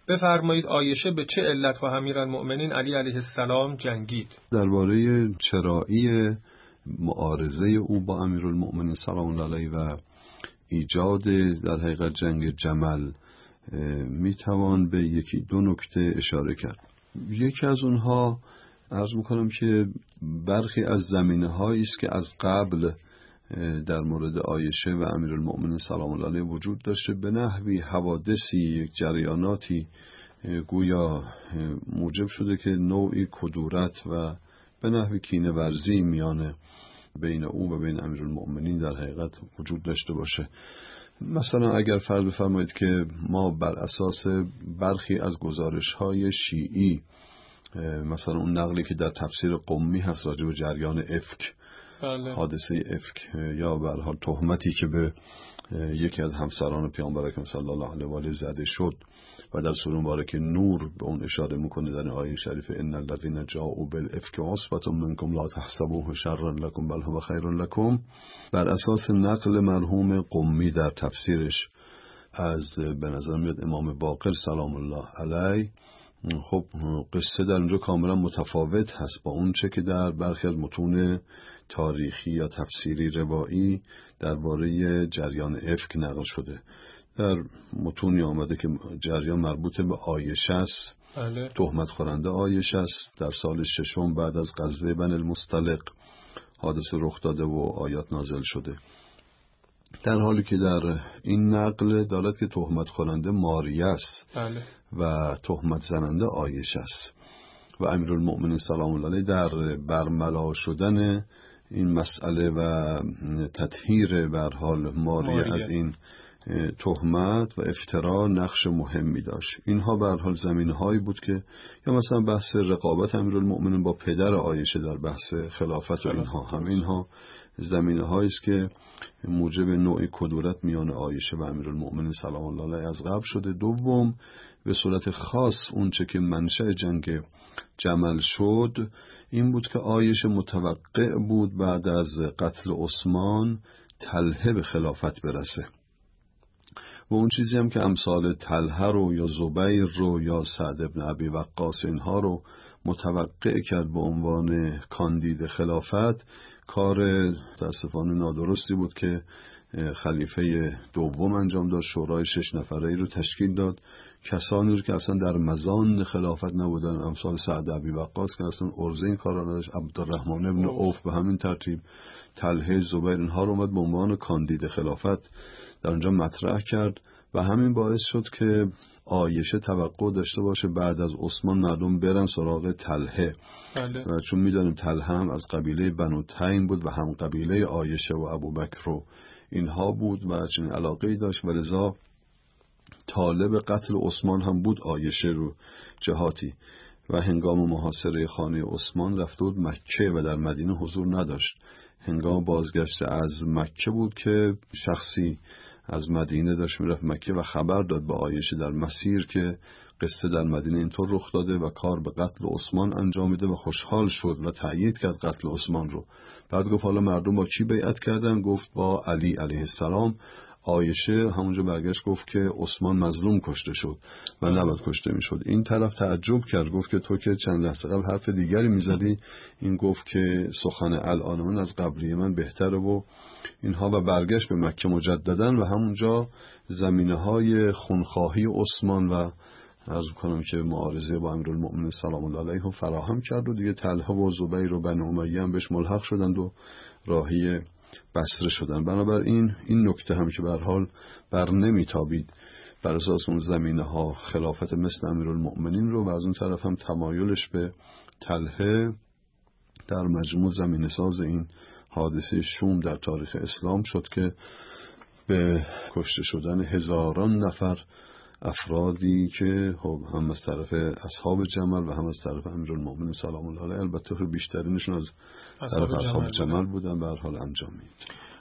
بفرمایید عایشه به چه علت با امیرالمؤمنین علی علیه السلام جنگید؟ درباره چرایی معارضه او با امیرالمؤمنین سلام الله علیه و ایجاد در حقیقت جنگ جمل میتوان به یکی دو نکته اشاره کرد. یکی از اونها عرض میکنم که برخی از زمینه‌هایی است که از قبل در مورد عایشه و امیرالمؤمنین سلام الله علیه وجود داشته، به نحوی حوادثی، جریاناتی گویا موجب شده که نوعی کدورت و به نحوی کینه ورزی میان بین او و بین امیرالمؤمنین در حقیقت وجود داشته باشه. مثلا اگر فرض بفرمایید که ما بر اساس برخی از گزارش‌های شیعی، مثلا اون نقلی که در تفسیر قمی هست راجع به جریان افک، حادثه افک، یا به هر حال تهمتی که به یکی از همسران پیامبر اکرم صلی الله علیه و آله زده شد و در سوره مبارکه نور به اون اشاره میکنه در آیه شریف ان الذين جاءوا بالافك عصبة منكم لا تحسبوه شرا لكم بل هو خير لكم، بر اساس نقل مرحوم قمی در تفسیرش از به نظر میاد امام باقر سلام الله علیه، خب قصه در اونجا کاملا متفاوت هست با اون چه که در برخی از متون تاریخی یا تفسیری روایی درباره جریان افک نقل شده. در متونی آمده که جریان مربوط به عایشه است، تهمت خورنده عایشه است، در سال 6 بعد از غزوه بنی المصطلق حادثه رخ داده و آیات نازل شده، در حالی که در این نقل دارد که تهمت خورنده ماریه است و تهمت زننده عایشه است و امیرالمؤمنین سلام الله علیه در برملا شدن این مسئله و تطهیر به هر حال ماریه از این تهمت و افترا نقش مهمی داشت. اینها به هر حال زمینه‌هایی بود که یا مثلا بحث رقابت امیرالمؤمنین با پدر عایشه در بحث خلافت و اینها زمینه‌هایی است که موجب نوعی کدورت میان عایشه و امیرالمؤمنین سلام الله علیه از قبل شده. دوم، به صورت خاص اون چه که منشأ جنگ جمل شد این بود که عایشه متوقع بود بعد از قتل عثمان طلحه به خلافت برسه و اون چیزی هم که امثال طلحه رو یا زبیر رو یا سعد ابن ابی وقاص اینها رو متوقع کرد به عنوان کاندید خلافت، کار متاسفانه نادرستی بود که خلیفه دوم انجام داد. شورای 6 نفره‌ای رو تشکیل داد، کسانی رو که اصلا در مزان خلافت نبودن، امثال سعد ابی وقاص که اصلا عرضه این کار را نداشت، عبدالرحمن ابن عوف به همین ترتیب، طلحه، زبیر، اینها رو اومد به عنوان کاندید خلافت در اونجا مطرح کرد و همین باعث شد که عایشه توقع داشته باشه بعد از عثمان مردم برن سراغ طلحه و چون میدونیم طلحه هم از قبیله بنو تیم بود و هم قبیله عایشه و ابوبکر و اینها بود و چنین علاقه‌ای داشت و لذا طالب قتل عثمان هم بود عایشه رو جهاتی و هنگام محاصره خانه عثمان رفته بود مکه و در مدینه حضور نداشت. هنگام بازگشت از مکه بود که شخصی از مدینه داشت میرفت مکه و خبر داد به عایشه در مسیر که قصه در مدینه اینطور رخ داده و کار به قتل عثمان انجامیده و خوشحال شد و تأیید کرد قتل عثمان رو. بعد گفت حالا مردم با کی بیعت کردن؟ گفت با علی علیه السلام. عایشه همونجا برگشت گفت که عثمان مظلوم کشته شد و نباید کشته میشد. این طرف تعجب کرد، گفت که تو که چند لحظه قبل حرف دیگری میزدی. این گفت که سخن الان من از قبلی من بهتره و اینها و برگشت به مکه مجددن و همونجا زمینه‌های خونخواهی عثمان و عرض کنم که معارضه با امیرالمؤمنین سلام الله علیه رو فراهم کرد و دیگه طلحه و زبیر و بنی امیه هم بهش ملحق شدند و راهی بصره شدن. بنابراین این نکته هم که به هر حال بر نمیتابید بر اساس اون زمینه ها خلافت مثل امیرالمؤمنین رو و از اون طرف هم تمایلش به طلحه در مجموع زمینه ساز این حادثه شوم در تاریخ اسلام شد که به کشته شدن هزاران نفر افرادی که هم از طرف اصحاب جمل و هم از طرف امیرالمؤمنین سلام الله علیه، البته بیشترینشون از طرف اصحاب جمل بودن، به هر حال انجامید.